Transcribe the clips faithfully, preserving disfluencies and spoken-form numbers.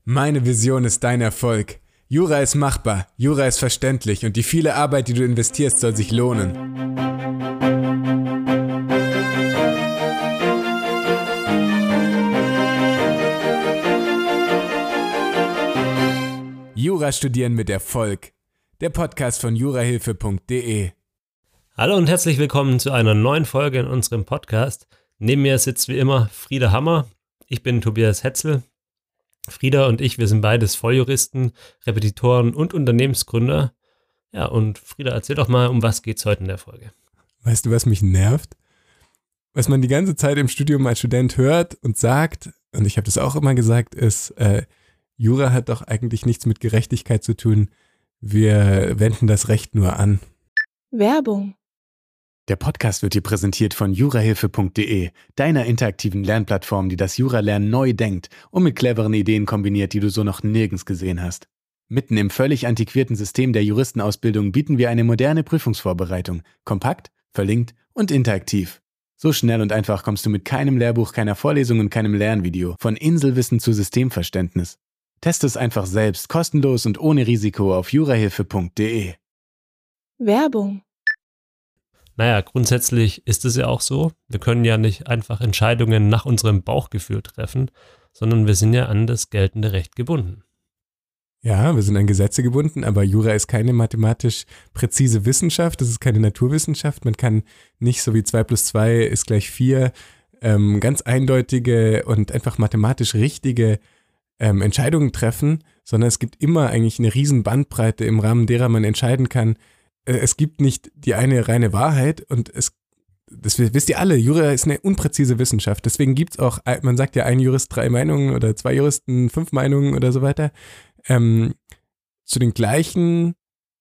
Meine Vision ist dein Erfolg. Jura ist machbar, Jura ist verständlich und die viele Arbeit, die du investierst, soll sich lohnen. Jura studieren mit Erfolg. Der Podcast von jurahilfe punkt de. Hallo und herzlich willkommen zu einer neuen Folge in unserem Podcast. Neben mir sitzt wie immer Frieda Hammer. Ich bin Tobias Hetzel. Frieda und ich, wir sind beides Volljuristen, Repetitoren und Unternehmensgründer. Ja, und Frieda, erzähl doch mal, um was geht's heute in der Folge? Weißt du, was mich nervt? Was man die ganze Zeit im Studium als Student hört und sagt, und ich habe das auch immer gesagt, ist, äh, Jura hat doch eigentlich nichts mit Gerechtigkeit zu tun. Wir wenden das Recht nur an. Werbung. Der Podcast wird dir präsentiert von jurahilfe punkt de, deiner interaktiven Lernplattform, die das Juralernen neu denkt und mit cleveren Ideen kombiniert, die du so noch nirgends gesehen hast. Mitten im völlig antiquierten System der Juristenausbildung bieten wir eine moderne Prüfungsvorbereitung, kompakt, verlinkt und interaktiv. So schnell und einfach kommst du mit keinem Lehrbuch, keiner Vorlesung und keinem Lernvideo von Inselwissen zu Systemverständnis. Teste es einfach selbst, kostenlos und ohne Risiko auf jurahilfe punkt de. Werbung. Naja, grundsätzlich ist es ja auch so, wir können ja nicht einfach Entscheidungen nach unserem Bauchgefühl treffen, sondern wir sind ja an das geltende Recht gebunden. Ja, wir sind an Gesetze gebunden, aber Jura ist keine mathematisch präzise Wissenschaft, das ist keine Naturwissenschaft. Man kann nicht so wie zwei plus zwei ist gleich vier ähm, ganz eindeutige und einfach mathematisch richtige ähm, Entscheidungen treffen, sondern es gibt immer eigentlich eine riesen Bandbreite, im Rahmen derer man entscheiden kann. Es gibt nicht die eine reine Wahrheit und es, das wisst ihr alle, Jura ist eine unpräzise Wissenschaft. Deswegen gibt es auch, man sagt ja, ein Jurist drei Meinungen oder zwei Juristen fünf Meinungen oder so weiter. Ähm, zu den gleichen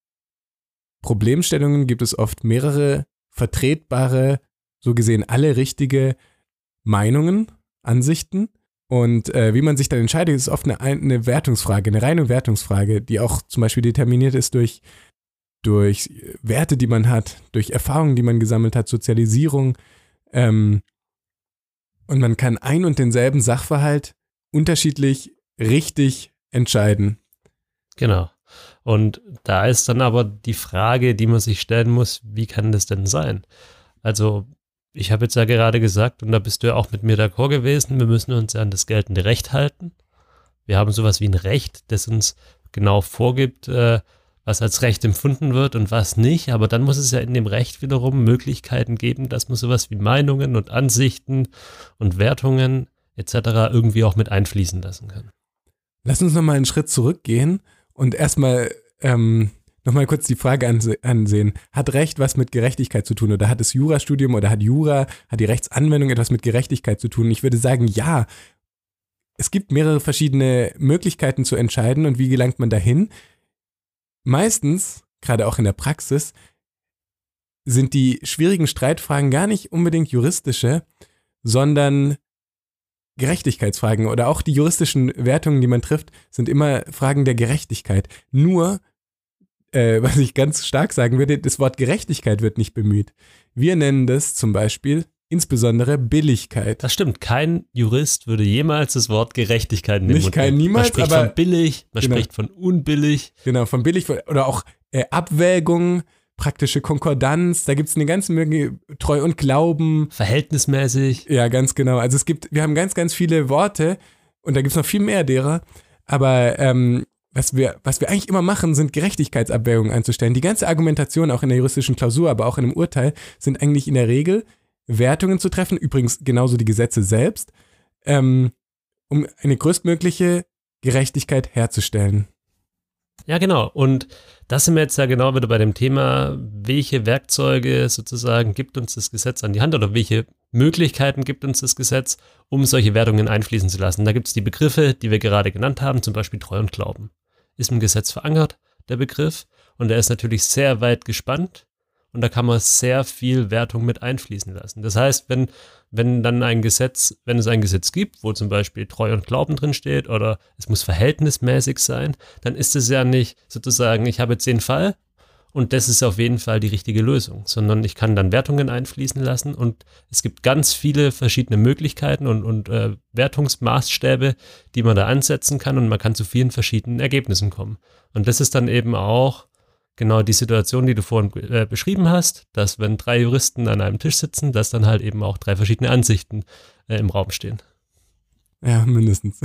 Problemstellungen gibt es oft mehrere vertretbare, so gesehen alle richtige Meinungen, Ansichten. Und äh, wie man sich dann entscheidet, ist oft eine, eine Wertungsfrage, eine reine Wertungsfrage, die auch zum Beispiel determiniert ist durch durch Werte, die man hat, durch Erfahrungen, die man gesammelt hat, Sozialisierung. Ähm, und man kann ein und denselben Sachverhalt unterschiedlich richtig entscheiden. Genau. Und da ist dann aber die Frage, die man sich stellen muss, wie kann das denn sein? Also ich habe jetzt ja gerade gesagt, und da bist du ja auch mit mir d'accord gewesen, wir müssen uns ja an das geltende Recht halten. Wir haben sowas wie ein Recht, das uns genau vorgibt, äh, was als Recht empfunden wird und was nicht, aber dann muss es ja in dem Recht wiederum Möglichkeiten geben, dass man sowas wie Meinungen und Ansichten und Wertungen et cetera irgendwie auch mit einfließen lassen kann. Lass uns nochmal einen Schritt zurückgehen und erstmal ähm, nochmal kurz die Frage anse- ansehen. Hat Recht was mit Gerechtigkeit zu tun oder hat das Jurastudium oder hat Jura, hat die Rechtsanwendung etwas mit Gerechtigkeit zu tun? Ich würde sagen, ja. Es gibt mehrere verschiedene Möglichkeiten zu entscheiden und wie gelangt man dahin? Meistens, gerade auch in der Praxis, sind die schwierigen Streitfragen gar nicht unbedingt juristische, sondern Gerechtigkeitsfragen oder auch die juristischen Wertungen, die man trifft, sind immer Fragen der Gerechtigkeit. Nur, äh, was ich ganz stark sagen würde, das Wort Gerechtigkeit wird nicht bemüht. Wir nennen das zum Beispiel insbesondere Billigkeit. Das stimmt, kein Jurist würde jemals das Wort Gerechtigkeit nehmen. Nicht kein niemals, man spricht aber von billig, man genau. spricht von unbillig. Genau, von billig oder auch äh, Abwägung, praktische Konkordanz, da gibt es eine ganze Menge, Treu und Glauben. Verhältnismäßig. Ja, ganz genau. Also es gibt, wir haben ganz, ganz viele Worte und da gibt es noch viel mehr derer, aber ähm, was wir, was wir eigentlich immer machen, sind Gerechtigkeitsabwägungen einzustellen. Die ganze Argumentation, auch in der juristischen Klausur, aber auch in einem Urteil, sind eigentlich in der Regel Wertungen zu treffen, übrigens genauso die Gesetze selbst, ähm, um eine größtmögliche Gerechtigkeit herzustellen. Ja, genau. Und das sind wir jetzt ja genau wieder bei dem Thema, welche Werkzeuge sozusagen gibt uns das Gesetz an die Hand oder welche Möglichkeiten gibt uns das Gesetz, um solche Wertungen einfließen zu lassen. Da gibt es die Begriffe, die wir gerade genannt haben, zum Beispiel Treu und Glauben. Ist im Gesetz verankert, der Begriff, und der ist natürlich sehr weit gespannt. Und da kann man sehr viel Wertung mit einfließen lassen. Das heißt, wenn, wenn dann ein Gesetz, wenn es ein Gesetz gibt, wo zum Beispiel Treu und Glauben drin steht oder es muss verhältnismäßig sein, dann ist es ja nicht sozusagen, ich habe jetzt den Fall und das ist auf jeden Fall die richtige Lösung, sondern ich kann dann Wertungen einfließen lassen und es gibt ganz viele verschiedene Möglichkeiten und, und äh, Wertungsmaßstäbe, die man da ansetzen kann und man kann zu vielen verschiedenen Ergebnissen kommen. Und das ist dann eben auch genau die Situation, die du vorhin äh, beschrieben hast, dass wenn drei Juristen an einem Tisch sitzen, dass dann halt eben auch drei verschiedene Ansichten äh, im Raum stehen. Ja, mindestens.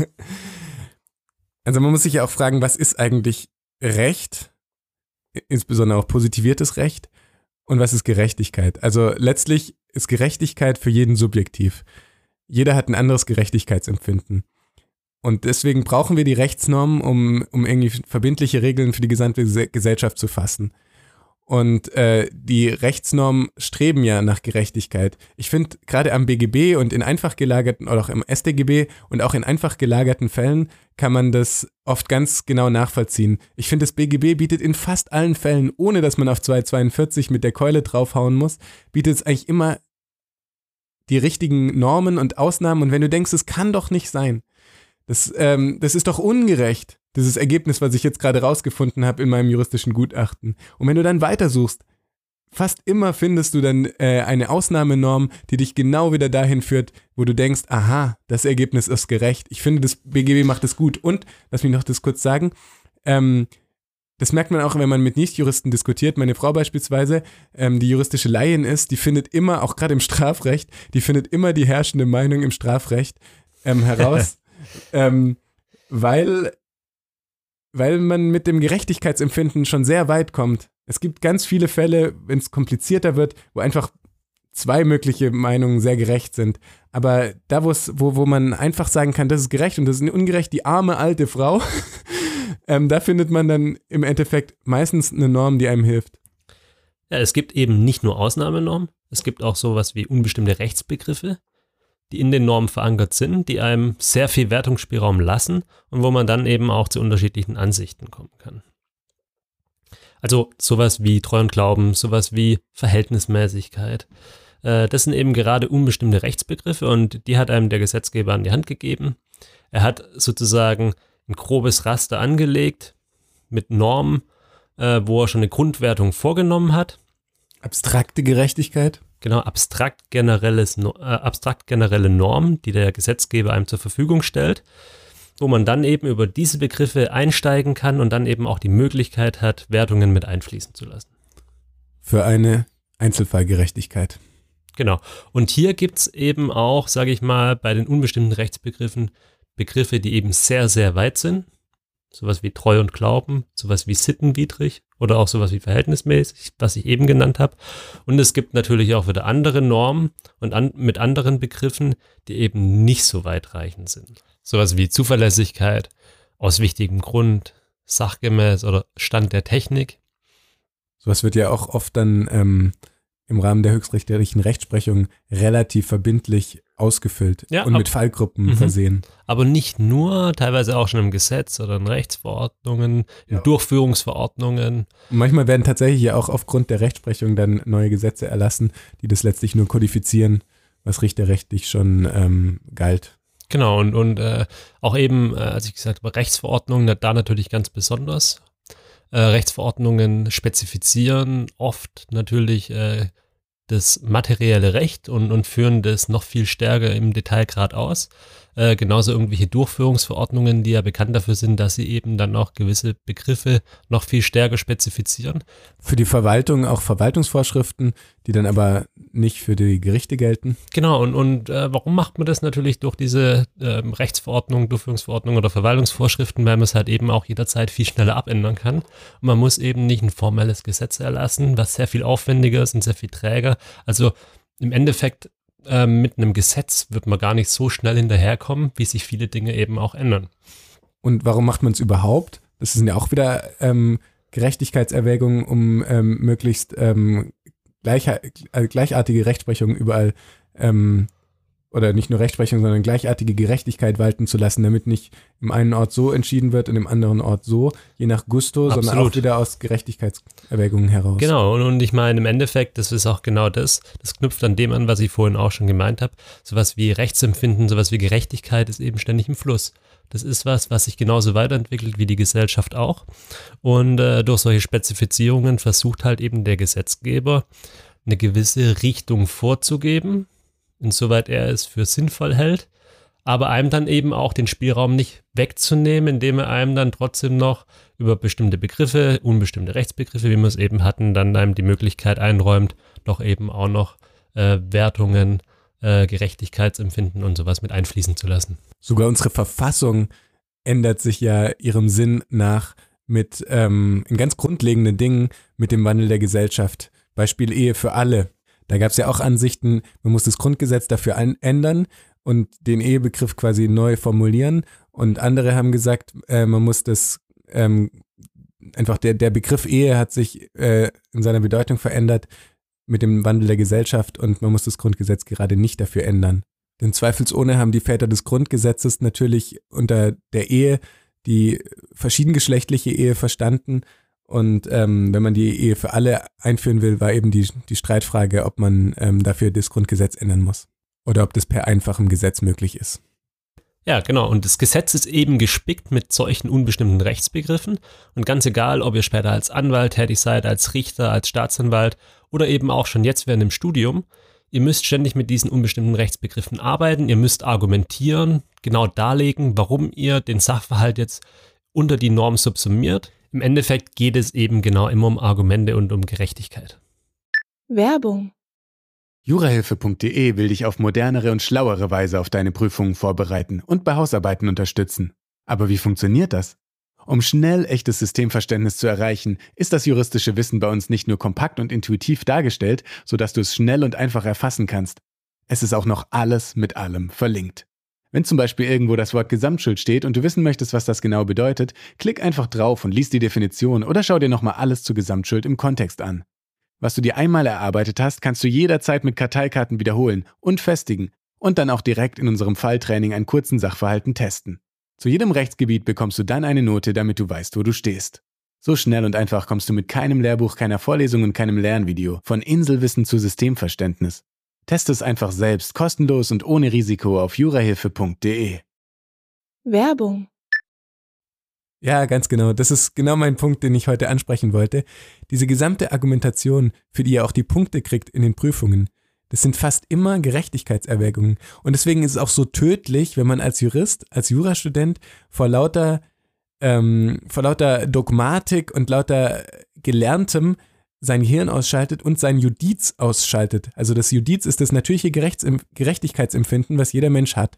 Also man muss sich ja auch fragen, was ist eigentlich Recht, insbesondere auch positiviertes Recht, und was ist Gerechtigkeit? Also letztlich ist Gerechtigkeit für jeden subjektiv. Jeder hat ein anderes Gerechtigkeitsempfinden. Und deswegen brauchen wir die Rechtsnormen, um, um irgendwie verbindliche Regeln für die gesamte Gesellschaft zu fassen. Und äh, die Rechtsnormen streben ja nach Gerechtigkeit. Ich finde, gerade am B G B und in einfach gelagerten, oder auch im S t G B und auch in einfach gelagerten Fällen kann man das oft ganz genau nachvollziehen. Ich finde, das B G B bietet in fast allen Fällen, ohne dass man auf zweihundertzweiundvierzig mit der Keule draufhauen muss, bietet es eigentlich immer die richtigen Normen und Ausnahmen. Und wenn du denkst, es kann doch nicht sein, das, ähm, das ist doch ungerecht, dieses Ergebnis, was ich jetzt gerade rausgefunden habe in meinem juristischen Gutachten. Und wenn du dann weitersuchst, fast immer findest du dann äh, eine Ausnahmenorm, die dich genau wieder dahin führt, wo du denkst, aha, das Ergebnis ist gerecht. Ich finde, das B G B macht es gut. Und, lass mich noch das kurz sagen, ähm, das merkt man auch, wenn man mit Nichtjuristen diskutiert. Meine Frau beispielsweise, ähm, die juristische Laien ist, die findet immer, auch gerade im Strafrecht, die findet immer die herrschende Meinung im Strafrecht ähm, heraus, ähm, weil... weil man mit dem Gerechtigkeitsempfinden schon sehr weit kommt. Es gibt ganz viele Fälle, wenn es komplizierter wird, wo einfach zwei mögliche Meinungen sehr gerecht sind. Aber da, wo, wo man einfach sagen kann, das ist gerecht und das ist ungerecht, die arme alte Frau, ähm, da findet man dann im Endeffekt meistens eine Norm, die einem hilft. Ja, es gibt eben nicht nur Ausnahmenormen, es gibt auch sowas wie unbestimmte Rechtsbegriffe, die in den Normen verankert sind, die einem sehr viel Wertungsspielraum lassen und wo man dann eben auch zu unterschiedlichen Ansichten kommen kann. Also sowas wie Treu und Glauben, sowas wie Verhältnismäßigkeit. Äh, das sind eben gerade unbestimmte Rechtsbegriffe und die hat einem der Gesetzgeber an die Hand gegeben. Er hat sozusagen ein grobes Raster angelegt mit Normen, äh, wo er schon eine Grundwertung vorgenommen hat. Abstrakte Gerechtigkeit? Genau, abstrakt, generelles, äh, abstrakt generelle Normen, die der Gesetzgeber einem zur Verfügung stellt, wo man dann eben über diese Begriffe einsteigen kann und dann eben auch die Möglichkeit hat, Wertungen mit einfließen zu lassen. Für eine Einzelfallgerechtigkeit. Genau. Und hier gibt es eben auch, sage ich mal, bei den unbestimmten Rechtsbegriffen Begriffe, die eben sehr, sehr weit sind. Sowas wie Treu und Glauben, sowas wie sittenwidrig oder auch sowas wie verhältnismäßig, was ich eben genannt habe. Und es gibt natürlich auch wieder andere Normen und an, mit anderen Begriffen, die eben nicht so weitreichend sind. Sowas wie Zuverlässigkeit, aus wichtigem Grund, sachgemäß oder Stand der Technik. Sowas wird ja auch oft dann ähm, im Rahmen der höchstrichterlichen Rechtsprechung relativ verbindlich ausgefüllt ja, und ab, mit Fallgruppen m- versehen. Aber nicht nur, teilweise auch schon im Gesetz oder in Rechtsverordnungen, in ja. Durchführungsverordnungen. Und manchmal werden tatsächlich ja auch aufgrund der Rechtsprechung dann neue Gesetze erlassen, die das letztlich nur kodifizieren, was richterrechtlich schon ähm, galt. Genau, und, und äh, auch eben, äh, als ich gesagt habe, Rechtsverordnungen, da natürlich ganz besonders. Äh, Rechtsverordnungen spezifizieren oft natürlich äh, das materielle Recht und, und führen das noch viel stärker im Detailgrad aus. Äh, genauso irgendwelche Durchführungsverordnungen, die ja bekannt dafür sind, dass sie eben dann auch gewisse Begriffe noch viel stärker spezifizieren. Für die Verwaltung auch Verwaltungsvorschriften, die dann aber nicht für die Gerichte gelten. Genau, und, und äh, warum macht man das natürlich durch diese äh, Rechtsverordnungen, Durchführungsverordnungen oder Verwaltungsvorschriften, weil man es halt eben auch jederzeit viel schneller abändern kann. Und man muss eben nicht ein formelles Gesetz erlassen, was sehr viel aufwendiger ist und sehr viel träger. Also im Endeffekt äh, mit einem Gesetz wird man gar nicht so schnell hinterherkommen, wie sich viele Dinge eben auch ändern. Und warum macht man es überhaupt? Das sind ja auch wieder ähm, Gerechtigkeitserwägungen, um ähm, möglichst ähm, gleich, äh, gleichartige Rechtsprechung überall ähm, oder nicht nur Rechtsprechung, sondern gleichartige Gerechtigkeit walten zu lassen, damit nicht im einen Ort so entschieden wird und im anderen Ort so, je nach Gusto, Absolut. Sondern auch wieder aus Gerechtigkeitserwägungen heraus. Genau, und, und ich meine im Endeffekt, das ist auch genau das, das knüpft an dem an, was ich vorhin auch schon gemeint habe, sowas wie Rechtsempfinden, sowas wie Gerechtigkeit ist eben ständig im Fluss. Das ist was, was sich genauso weiterentwickelt wie die Gesellschaft auch. Und äh, durch solche Spezifizierungen versucht halt eben der Gesetzgeber, eine gewisse Richtung vorzugeben, insoweit er es für sinnvoll hält, aber einem dann eben auch den Spielraum nicht wegzunehmen, indem er einem dann trotzdem noch über bestimmte Begriffe, unbestimmte Rechtsbegriffe, wie wir es eben hatten, dann einem die Möglichkeit einräumt, doch eben auch noch äh, Wertungen, äh, Gerechtigkeitsempfinden und sowas mit einfließen zu lassen. Sogar unsere Verfassung ändert sich ja ihrem Sinn nach mit ähm, in ganz grundlegenden Dingen mit dem Wandel der Gesellschaft. Beispiel Ehe für alle. Da gab es ja auch Ansichten, man muss das Grundgesetz dafür ein- ändern und den Ehebegriff quasi neu formulieren. Und andere haben gesagt, äh, man muss das ähm, einfach, der, der Begriff Ehe hat sich äh, in seiner Bedeutung verändert mit dem Wandel der Gesellschaft und man muss das Grundgesetz gerade nicht dafür ändern. Denn zweifelsohne haben die Väter des Grundgesetzes natürlich unter der Ehe die verschiedengeschlechtliche Ehe verstanden. Und ähm, wenn man die Ehe für alle einführen will, war eben die, die Streitfrage, ob man ähm, dafür das Grundgesetz ändern muss. Oder ob das per einfachem Gesetz möglich ist. Ja, genau. Und das Gesetz ist eben gespickt mit solchen unbestimmten Rechtsbegriffen. Und ganz egal, ob ihr später als Anwalt tätig seid, als Richter, als Staatsanwalt oder eben auch schon jetzt während dem Studium, ihr müsst ständig mit diesen unbestimmten Rechtsbegriffen arbeiten. Ihr müsst argumentieren, genau darlegen, warum ihr den Sachverhalt jetzt unter die Norm subsumiert. Im Endeffekt geht es eben genau immer um Argumente und um Gerechtigkeit. Werbung. Jurahilfe punkt de will dich auf modernere und schlauere Weise auf deine Prüfungen vorbereiten und bei Hausarbeiten unterstützen. Aber wie funktioniert das? Um schnell echtes Systemverständnis zu erreichen, ist das juristische Wissen bei uns nicht nur kompakt und intuitiv dargestellt, sodass du es schnell und einfach erfassen kannst. Es ist auch noch alles mit allem verlinkt. Wenn zum Beispiel irgendwo das Wort Gesamtschuld steht und du wissen möchtest, was das genau bedeutet, klick einfach drauf und lies die Definition oder schau dir nochmal alles zur Gesamtschuld im Kontext an. Was du dir einmal erarbeitet hast, kannst du jederzeit mit Karteikarten wiederholen und festigen und dann auch direkt in unserem Falltraining einen kurzen Sachverhalten testen. Zu jedem Rechtsgebiet bekommst du dann eine Note, damit du weißt, wo du stehst. So schnell und einfach kommst du mit keinem Lehrbuch, keiner Vorlesung und keinem Lernvideo von Inselwissen zu Systemverständnis. Teste es einfach selbst, kostenlos und ohne Risiko auf jurahilfe punkt de. Werbung. Ja, ganz genau. Das ist genau mein Punkt, den ich heute ansprechen wollte. Diese gesamte Argumentation, für die ihr auch die Punkte kriegt in den Prüfungen, das sind fast immer Gerechtigkeitserwägungen. Und deswegen ist es auch so tödlich, wenn man als Jurist, als Jurastudent vor lauter, ähm, vor lauter Dogmatik und lauter Gelerntem sein Gehirn ausschaltet und sein Judiz ausschaltet. Also das Judiz ist das natürliche Gerechts- Gerechtigkeitsempfinden, was jeder Mensch hat.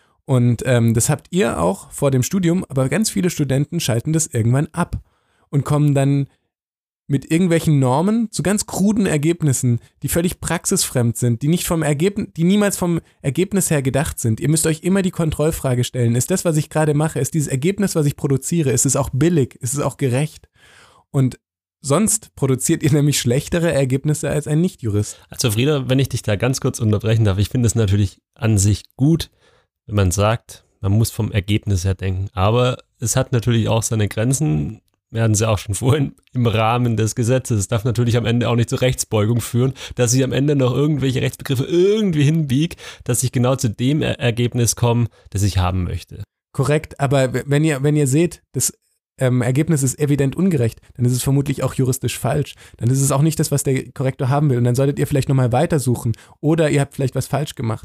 Und ähm, das habt ihr auch vor dem Studium, aber ganz viele Studenten schalten das irgendwann ab und kommen dann mit irgendwelchen Normen zu ganz kruden Ergebnissen, die völlig praxisfremd sind, die nicht vom Ergebnis, die niemals vom Ergebnis her gedacht sind. Ihr müsst euch immer die Kontrollfrage stellen: Ist das, was ich gerade mache, ist dieses Ergebnis, was ich produziere, ist es auch billig, ist es auch gerecht? Und sonst produziert ihr nämlich schlechtere Ergebnisse als ein Nichtjurist. Also Frieda, wenn ich dich da ganz kurz unterbrechen darf, ich finde es natürlich an sich gut, wenn man sagt, man muss vom Ergebnis her denken. Aber es hat natürlich auch seine Grenzen. Wir hatten sie auch schon vorhin im Rahmen des Gesetzes. Es darf natürlich am Ende auch nicht zur Rechtsbeugung führen, dass ich am Ende noch irgendwelche Rechtsbegriffe irgendwie hinbiege, dass ich genau zu dem er- Ergebnis komme, das ich haben möchte. Korrekt, aber wenn ihr, wenn ihr seht, das ähm, Ergebnis ist evident ungerecht, dann ist es vermutlich auch juristisch falsch. Dann ist es auch nicht das, was der Korrektor haben will. Und dann solltet ihr vielleicht nochmal weitersuchen. Oder ihr habt vielleicht was falsch gemacht.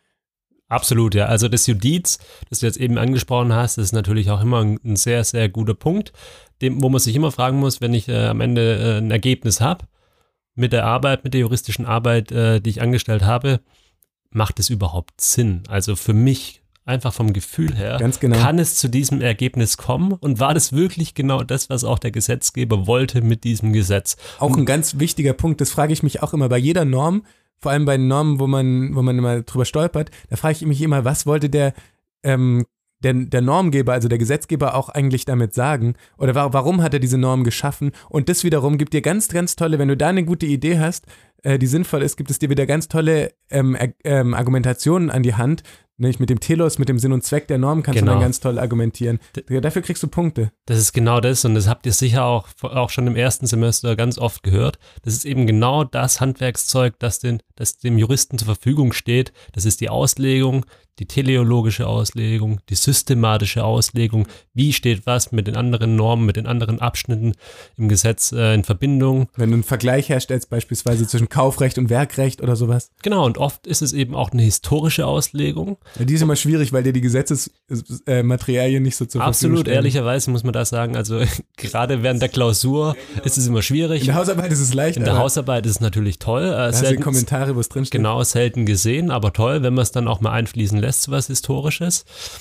Absolut, ja. Also das Judiz, das du jetzt eben angesprochen hast, ist natürlich auch immer ein, ein sehr, sehr guter Punkt, dem, wo man sich immer fragen muss, wenn ich äh, am Ende äh, ein Ergebnis habe, mit der Arbeit, mit der juristischen Arbeit, äh, die ich angestellt habe, macht es überhaupt Sinn? Also für mich, einfach vom Gefühl her, Ganz genau. Kann es zu diesem Ergebnis kommen? Und war das wirklich genau das, was auch der Gesetzgeber wollte mit diesem Gesetz? Auch ein ganz wichtiger Punkt, das frage ich mich auch immer bei jeder Norm, vor allem bei Normen, wo man, wo man immer drüber stolpert, da frage ich mich immer, was wollte der, ähm, der, der Normgeber, also der Gesetzgeber auch eigentlich damit sagen? Oder wa- warum hat er diese Norm geschaffen? Und das wiederum gibt dir ganz, ganz tolle, wenn du da eine gute Idee hast, äh, die sinnvoll ist, gibt es dir wieder ganz tolle ähm, äh, ähm, Argumentationen an die Hand. Nämlich mit dem Telos, mit dem Sinn und Zweck der Norm kannst Genau. du dann ganz toll argumentieren. D- Dafür kriegst du Punkte. Das ist genau das und das habt ihr sicher auch, auch schon im ersten Semester ganz oft gehört. Das ist eben genau das Handwerkszeug, das, den, das dem Juristen zur Verfügung steht. Das ist die Auslegung, die teleologische Auslegung, die systematische Auslegung, wie steht was mit den anderen Normen, mit den anderen Abschnitten im Gesetz äh, in Verbindung. Wenn du einen Vergleich herstellst, beispielsweise zwischen Kaufrecht und Werkrecht oder sowas. Genau, und oft ist es eben auch eine historische Auslegung. Ja, die ist immer schwierig, weil dir die Gesetzesmaterialien nicht so zur Verfügung stehen. Absolut, ehrlicherweise muss man da sagen, also gerade während der Klausur ist es immer schwierig. In der Hausarbeit ist es leicht. In der Hausarbeit ist es natürlich toll. Äh, da hast du Kommentare, wo es drin steht. Genau, selten gesehen, aber toll, wenn man es dann auch mal einfließen lässt, zu was Historisches.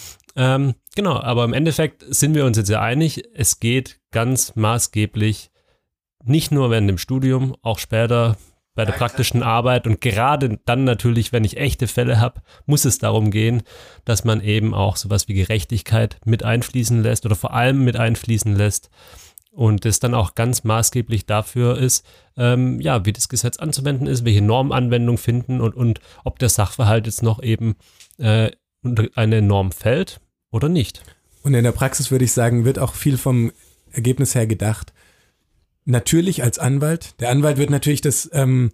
Ähm, genau, aber im Endeffekt sind wir uns jetzt ja einig, es geht ganz maßgeblich nicht nur während dem Studium, auch später bei der praktischen Arbeit und gerade dann natürlich, wenn ich echte Fälle habe, muss es darum gehen, dass man eben auch sowas wie Gerechtigkeit mit einfließen lässt oder vor allem mit einfließen lässt und das dann auch ganz maßgeblich dafür ist, ähm, ja, wie das Gesetz anzuwenden ist, welche Normanwendung finden und, und ob der Sachverhalt jetzt noch eben äh, unter eine Norm fällt oder nicht. Und in der Praxis würde ich sagen, wird auch viel vom Ergebnis her gedacht. Natürlich als Anwalt. Der Anwalt wird natürlich das, ähm,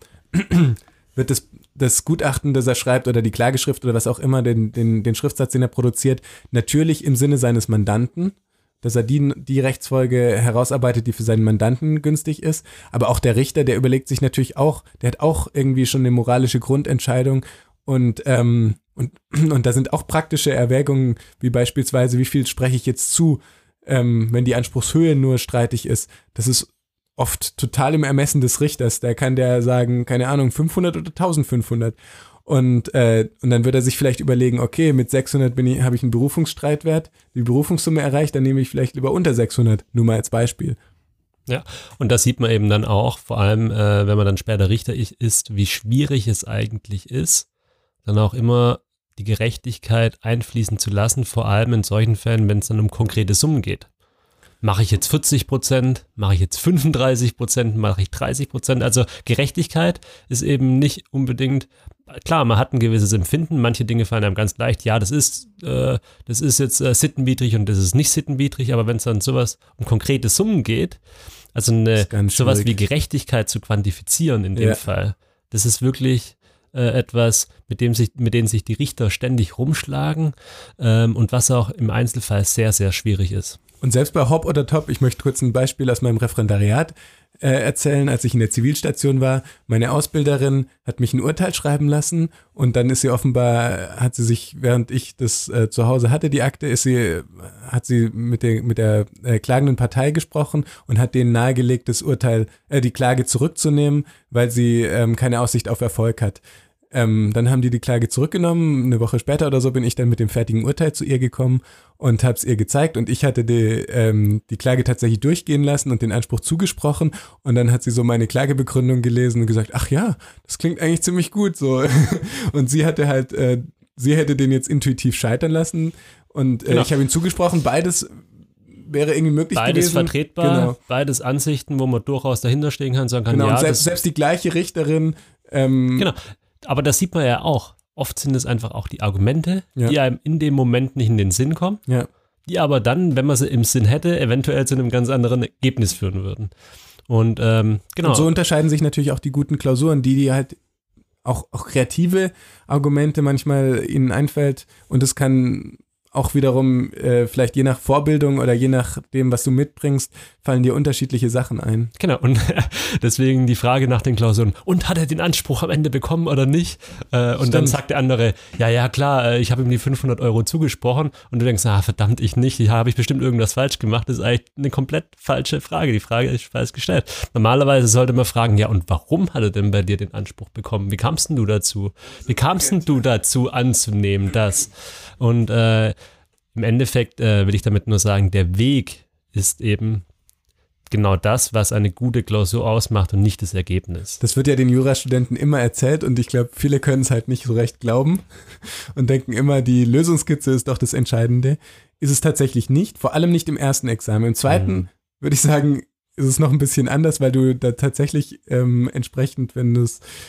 wird das, das Gutachten, das er schreibt oder die Klageschrift oder was auch immer, den, den, den Schriftsatz, den er produziert, natürlich im Sinne seines Mandanten, dass er die, die Rechtsfolge herausarbeitet, die für seinen Mandanten günstig ist. Aber auch der Richter, der überlegt sich natürlich auch, der hat auch irgendwie schon eine moralische Grundentscheidung und, ähm, und, und da sind auch praktische Erwägungen, wie beispielsweise, wie viel spreche ich jetzt zu, ähm, wenn die Anspruchshöhe nur streitig ist. Das ist oft total im Ermessen des Richters. Da kann der sagen, keine Ahnung, fünfhundert oder eintausendfünfhundert. Und, äh, und dann wird er sich vielleicht überlegen, okay, mit sechshundert bin ich, habe ich einen Berufungsstreitwert, die Berufungssumme erreicht, dann nehme ich vielleicht lieber unter sechshundert, nur mal als Beispiel. Ja, und das sieht man eben dann auch, vor allem, äh, wenn man dann später Richter ist, wie schwierig es eigentlich ist, dann auch immer die Gerechtigkeit einfließen zu lassen, vor allem in solchen Fällen, wenn es dann um konkrete Summen geht. Mache ich jetzt vierzig Prozent, mache ich jetzt fünfunddreißig Prozent, mache ich dreißig Prozent? Also Gerechtigkeit ist eben nicht unbedingt, klar, man hat ein gewisses Empfinden, manche Dinge fallen einem ganz leicht, ja, das ist, äh, das ist jetzt äh, sittenwidrig und das ist nicht sittenwidrig, aber wenn es dann sowas um konkrete Summen geht, also eine, sowas schwierig. Wie Gerechtigkeit zu quantifizieren in dem ja. Fall, das ist wirklich äh, etwas, mit dem sich, mit denen sich die Richter ständig rumschlagen ähm, und was auch im Einzelfall sehr, sehr schwierig ist. Und selbst bei Hop oder Top, ich möchte kurz ein Beispiel aus meinem Referendariat äh, erzählen, als ich in der Zivilstation war. Meine Ausbilderin hat mich ein Urteil schreiben lassen und dann ist sie offenbar, hat sie sich, während ich das äh, zu Hause hatte, die Akte, ist sie, hat sie mit der, mit der äh, klagenden Partei gesprochen und hat denen nahegelegt, das Urteil, äh, die Klage zurückzunehmen, weil sie ähm, keine Aussicht auf Erfolg hat. Ähm, dann haben die die Klage zurückgenommen, eine Woche später oder so bin ich dann mit dem fertigen Urteil zu ihr gekommen und habe es ihr gezeigt und ich hatte die, ähm, die Klage tatsächlich durchgehen lassen und den Anspruch zugesprochen und dann hat sie so meine Klagebegründung gelesen und gesagt, ach ja, das klingt eigentlich ziemlich gut so und sie hatte halt, äh, sie hätte den jetzt intuitiv scheitern lassen und äh, genau. Ich habe ihm zugesprochen, beides wäre irgendwie möglich beides gewesen. Beides vertretbar, genau. Beides Ansichten, wo man durchaus dahinter stehen kann, sagen kann, genau, ja. Und selbst, selbst die gleiche Richterin ähm, genau. Aber das sieht man ja auch. Oft sind es einfach auch die Argumente, ja. die einem in dem Moment nicht in den Sinn kommen, ja. die aber dann, wenn man sie im Sinn hätte, eventuell zu einem ganz anderen Ergebnis führen würden. Und ähm, genau. Und so unterscheiden sich natürlich auch die guten Klausuren, die, die halt auch, auch kreative Argumente manchmal ihnen einfällt und es kann auch wiederum äh, vielleicht je nach Vorbildung oder je nach dem, was du mitbringst, fallen dir unterschiedliche Sachen ein. Genau, und deswegen die Frage nach den Klausuren. Und hat er den Anspruch am Ende bekommen oder nicht? Äh, und Stimmt. Dann sagt der andere, ja, ja, klar, ich habe ihm die fünfhundert Euro zugesprochen. Und du denkst, ah, verdammt, ich nicht. Ja, habe ich bestimmt irgendwas falsch gemacht. Das ist eigentlich eine komplett falsche Frage. Die Frage ist falsch gestellt. Normalerweise sollte man fragen, ja, und warum hat er denn bei dir den Anspruch bekommen? Wie kamst denn du dazu? Wie kamst denn du dazu anzunehmen, das? Und äh, im Endeffekt äh, will ich damit nur sagen, der Weg ist eben genau das, was eine gute Klausur ausmacht und nicht das Ergebnis. Das wird ja den Jurastudenten immer erzählt und ich glaube, viele können es halt nicht so recht glauben und denken immer, die Lösungskizze ist doch das Entscheidende. Ist es tatsächlich nicht, vor allem nicht im ersten Examen. Im zweiten mhm. würde ich sagen, ist es noch ein bisschen anders, weil du da tatsächlich ähm, entsprechend, wenn du es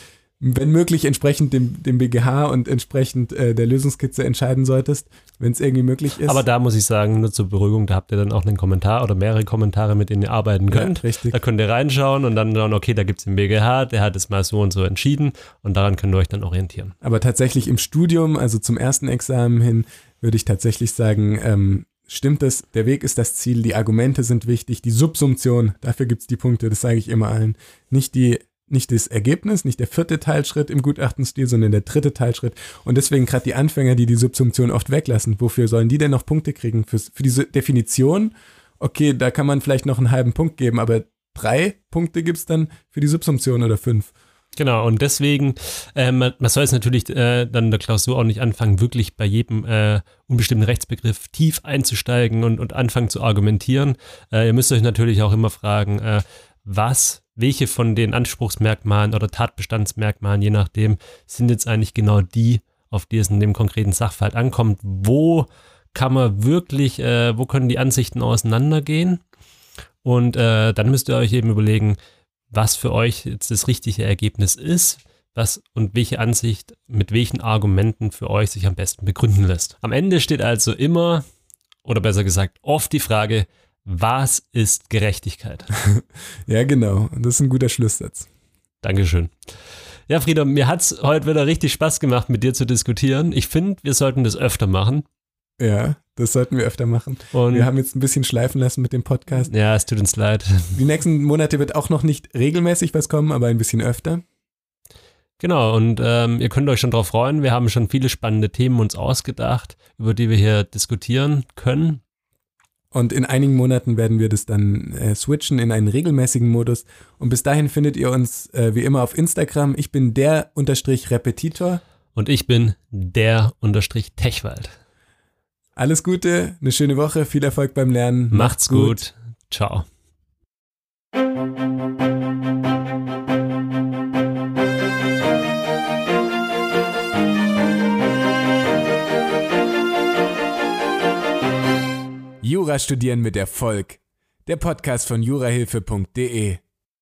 wenn möglich entsprechend dem, dem B G H und entsprechend äh, der Lösungskizze entscheiden solltest, wenn es irgendwie möglich ist. Aber da muss ich sagen, nur zur Beruhigung, da habt ihr dann auch einen Kommentar oder mehrere Kommentare, mit denen ihr arbeiten könnt. Ja, richtig. Da könnt ihr reinschauen und dann schauen, okay, da gibt es den B G H, der hat es mal so und so entschieden und daran könnt ihr euch dann orientieren. Aber tatsächlich im Studium, also zum ersten Examen hin, würde ich tatsächlich sagen, ähm, stimmt es, der Weg ist das Ziel, die Argumente sind wichtig, die Subsumption, dafür gibt es die Punkte, das sage ich immer allen. Nicht die Nicht das Ergebnis, nicht der vierte Teilschritt im Gutachtenstil, sondern der dritte Teilschritt. Und deswegen gerade die Anfänger, die die Subsumption oft weglassen, wofür sollen die denn noch Punkte kriegen? Für, für diese Definition, okay, da kann man vielleicht noch einen halben Punkt geben, aber drei Punkte gibt es dann für die Subsumption oder fünf. Genau, und deswegen, äh, man, man soll es natürlich äh, dann der Klausur auch nicht anfangen, wirklich bei jedem äh, unbestimmten Rechtsbegriff tief einzusteigen und, und anfangen zu argumentieren. Äh, ihr müsst euch natürlich auch immer fragen, äh, was, welche von den Anspruchsmerkmalen oder Tatbestandsmerkmalen, je nachdem, sind jetzt eigentlich genau die, auf die es in dem konkreten Sachverhalt ankommt. Wo kann man wirklich, äh, wo können die Ansichten auseinandergehen? Und äh, dann müsst ihr euch eben überlegen, was für euch jetzt das richtige Ergebnis ist, was und welche Ansicht mit welchen Argumenten für euch sich am besten begründen lässt. Am Ende steht also immer, oder besser gesagt, oft die Frage, was ist Gerechtigkeit? Ja, genau. Und das ist ein guter Schlusssatz. Dankeschön. Ja, Frieda, mir hat es heute wieder richtig Spaß gemacht, mit dir zu diskutieren. Ich finde, wir sollten das öfter machen. Ja, das sollten wir öfter machen. Und wir haben jetzt ein bisschen schleifen lassen mit dem Podcast. Ja, es tut uns leid. Die nächsten Monate wird auch noch nicht regelmäßig was kommen, aber ein bisschen öfter. Genau, und ähm, ihr könnt euch schon drauf freuen. Wir haben schon viele spannende Themen uns ausgedacht, über die wir hier diskutieren können. Und in einigen Monaten werden wir das dann äh, switchen in einen regelmäßigen Modus. Und bis dahin findet ihr uns äh, wie immer auf Instagram. Ich bin der unterstrich Repetitor. Und ich bin der unterstrich Techwald. Alles Gute, eine schöne Woche, viel Erfolg beim Lernen. Macht's gut. gut. Ciao. Jura studieren mit Erfolg. Der Podcast von jurahilfe punkt de